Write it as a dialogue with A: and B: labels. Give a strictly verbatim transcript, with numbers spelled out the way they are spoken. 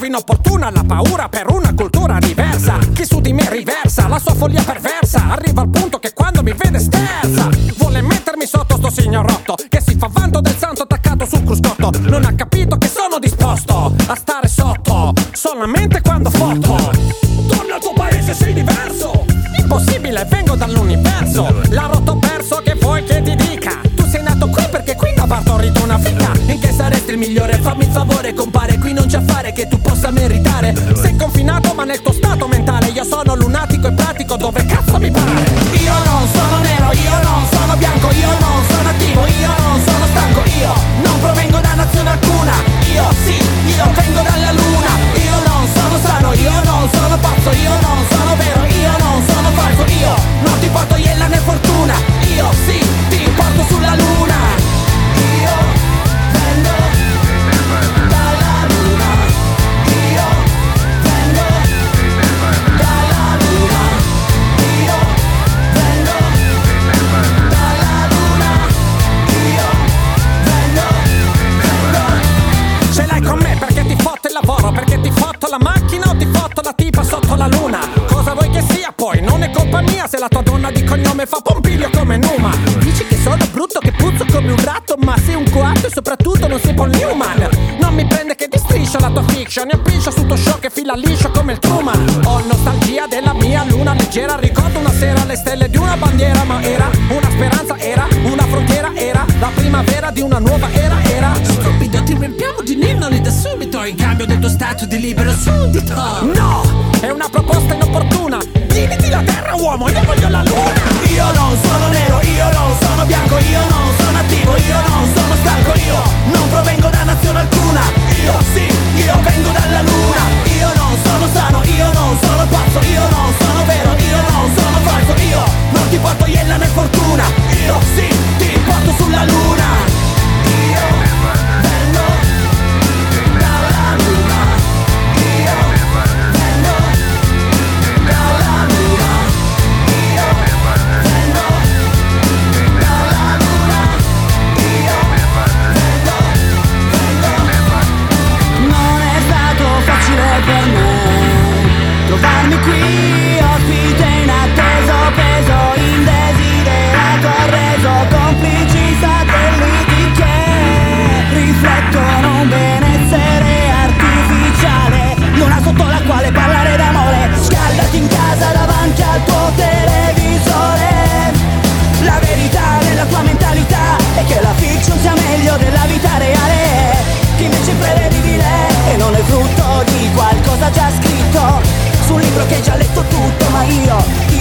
A: inopportuna la paura per una cultura diversa. Chi su di me riversa la sua follia perversa, arriva al punto che quando mi vede sterza. Vuole mettermi sotto sto signor rotto che si fa vanto del santo attaccato sul cruscotto. Non ha capito che sono disposto a stare sotto solamente quando foto. Torna al tuo paese, sei diverso. Impossibile, vengo dall'universo. La rotto perso, che vuoi che ti dica? Tu sei nato qui perché qui ha partorito una fica. In che saresti il migliore? Fammi il favore, compare. Qui non c'è affare che tu possa meritare. Sei confinato ma nel tuo stato mentale. Io sono lunatico e pratico dove cazzo mi pare. Io non sono nero, io non sono bianco, io non sono attivo, io non sono stanco, io non provengo da nazione alcuna. Io sì, io vengo dalla luna. Io non sono sano, io non sono pazzo, io non sono vero, io non sono falso. Io non ti porto iella né fortuna. Io sì, ti porto sulla luna. Io vengo dalla luna. Io vengo dalla luna. Io vengo dalla luna. Io vengo, vengo. Ce l'hai con me perché ti fotto il lavoro, perché ti fotto la macchina o ti fotto la tipa sotto la luna. Cosa vuoi che sia poi? Non è colpa mia se la tua donna di cognome fa Pompiglio come Numa. Dici che sono brutto, che puzzo come un ratto, ma sei un coatto e soprattutto non sei Paul Newman. Non mi prende che ti striscia la tua fiction, ne piscia su tuo show che fila liscio come il Truman. Ho nostalgia della mia luna leggera, ricordo una sera le stelle di una bandiera. Ma era una speranza, era una frontiera, era la primavera di una nuova era, era. Stupido, ti riempiamo di ninnoli da subito in cambio del tuo stato di libero suddito. No, è una proposta inopportuna. Dividi la terra uomo, io voglio la luna. Io non sono nero, io non sono bianco, io non sono attivo, io non sono stanco, io non provengo da nazione alcuna. Io sì, io vengo dalla luna. Io non sono sano, io non sono pazzo, io non sono vero, io non sono falso. Io non ti porto iella né fortuna. Io sì, ti porto sulla luna. Io vengo dalla luna. Io vengo dalla luna. Io vengo dalla luna. Io vengo, vengo. Non è stato facile per me trovarmi qui, ospite inatteso, preso indesiderato, arreso, complici satelliti che riflettono un benessere artificiale. Luna sotto la quale parlare d'amore, scaldati in casa davanti al tuo televisore. La verità nella tua mentalità è che la fiction sia meglio della vita reale, che invece è prevedibile e non è frutto di qualcosa già scritto su un libro che hai già letto tutto. Ma io,